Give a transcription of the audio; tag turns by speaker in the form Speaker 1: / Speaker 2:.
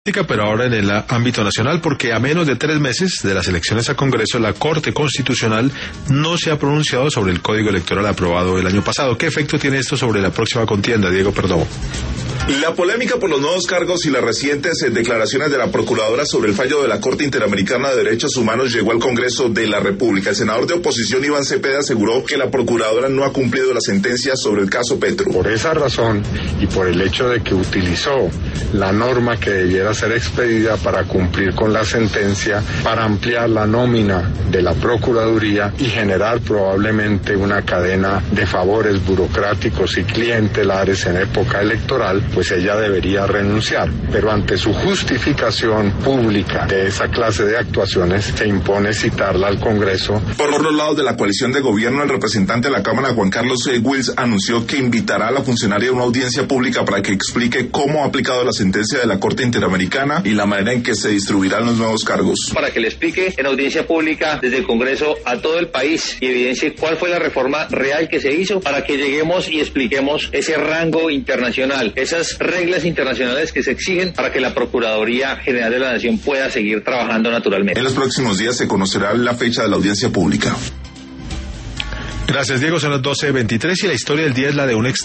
Speaker 1: Pero ahora en el ámbito nacional, porque a menos de 3 meses de las elecciones a Congreso, la Corte Constitucional no se ha pronunciado sobre el Código Electoral aprobado el año pasado. ¿Qué efecto tiene esto sobre la próxima contienda, Diego Perdomo?
Speaker 2: La polémica por los nuevos cargos y las recientes declaraciones de la Procuradora sobre el fallo de la Corte Interamericana de Derechos Humanos llegó al Congreso de la República. El senador de oposición Iván Cepeda aseguró que la Procuradora no ha cumplido la sentencia sobre el caso Petro.
Speaker 3: Por esa razón y por el hecho de que utilizó la norma que debiera ser expedida para cumplir con la sentencia, para ampliar la nómina de la Procuraduría y generar probablemente una cadena de favores burocráticos y clientelares en época electoral, pues ella debería renunciar. Pero ante su justificación pública de esa clase de actuaciones, se impone citarla al Congreso.
Speaker 2: Por los lados de la coalición de gobierno, el representante de la Cámara, Juan Carlos Wills, anunció que invitará a la funcionaria a una audiencia pública para que explique cómo ha aplicado la sentencia de la Corte Interamericana y la manera en que se distribuirán los nuevos cargos.
Speaker 4: Para que le explique en audiencia pública desde el Congreso a todo el país y evidencie cuál fue la reforma real que se hizo para que lleguemos y expliquemos ese rango internacional, esas reglas internacionales que se exigen para que la Procuraduría General de la Nación pueda seguir trabajando naturalmente.
Speaker 2: En los próximos días se conocerá la fecha de la audiencia pública.
Speaker 1: Gracias, Diego. Son las 12:23 y la historia del día es la de un